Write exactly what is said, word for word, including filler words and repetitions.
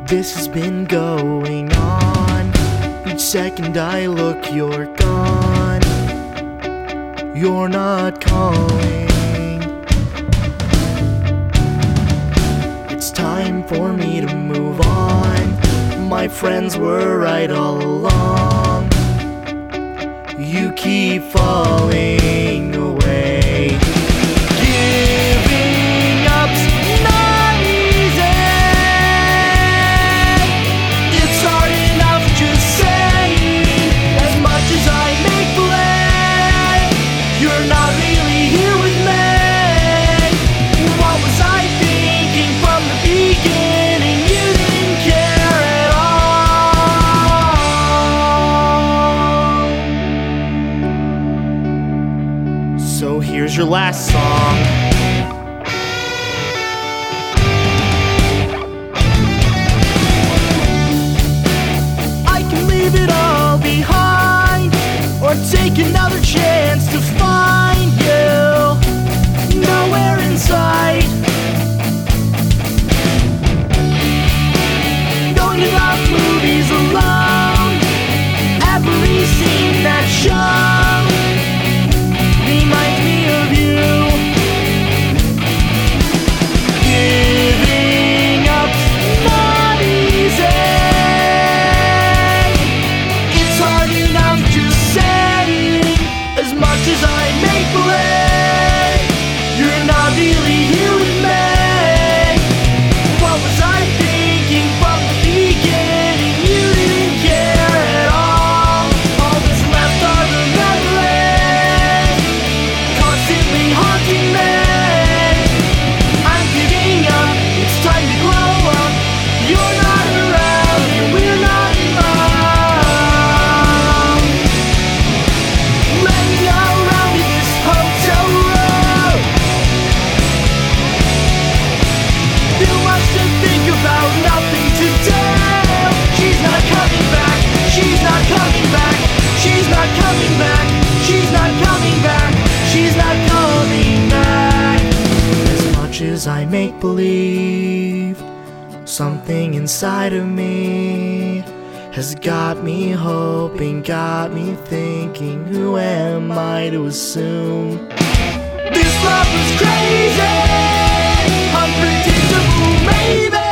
This has been going on. Each second I look, you're gone. You're not calling. It's time for me to move on. My friends were right all along. You keep falling away. Giving up's not easy. It's hard enough just saying, as much as I make believe you're not really here with me. What was I thinking from the beginning? You didn't care at all. So here's your last song. I can leave it all behind, or take another chance to find you. Nowhere in sight. Going to the movies alone. Every scene that show reminds me of you. Giving up's not easy. It's hard enough just saying, as much as I make believe you're not really here with me. What was I thinking from the beginning? You didn't care at all. All that's left are the memories, constantly haunting me. I'm giving up, it's time to grow up. You're not around and we're not alone. Let me go around in this hotel room. Too much to think about, nothing to do. She's not coming back, she's not coming back, she's not coming back, she's not coming back, she's not coming back. As much as I make believe, something inside of me has got me hoping, got me thinking, who am I to assume this love was crazy, unpredictable maybe.